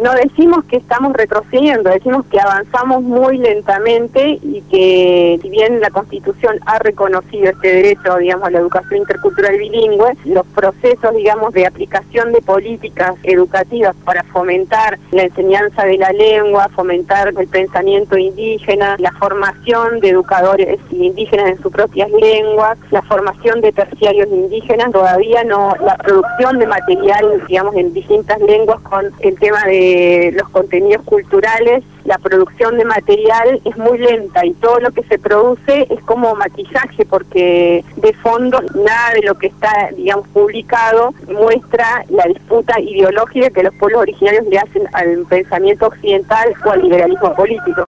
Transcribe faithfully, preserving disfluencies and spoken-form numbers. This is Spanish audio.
no decimos que estamos retrocediendo, decimos que avanzamos muy lentamente y que si bien la Constitución ha reconocido este derecho, digamos, a la educación intercultural bilingüe, los procesos, digamos, de aplicación de políticas educativas para fomentar la enseñanza de la lengua, fomentar el pensamiento indígena, la formación de educadores indígenas en sus propias lenguas, la formación de terciarios indígenas, todavía no, la producción de material, digamos, en distintas lenguas con el tema de los contenidos culturales, la producción de material es muy lenta y todo lo que se produce es como maquillaje, porque de fondo nada de lo que está, digamos, publicado muestra la disputa ideológica que los pueblos originarios le hacen al pensamiento occidental o al liberalismo político.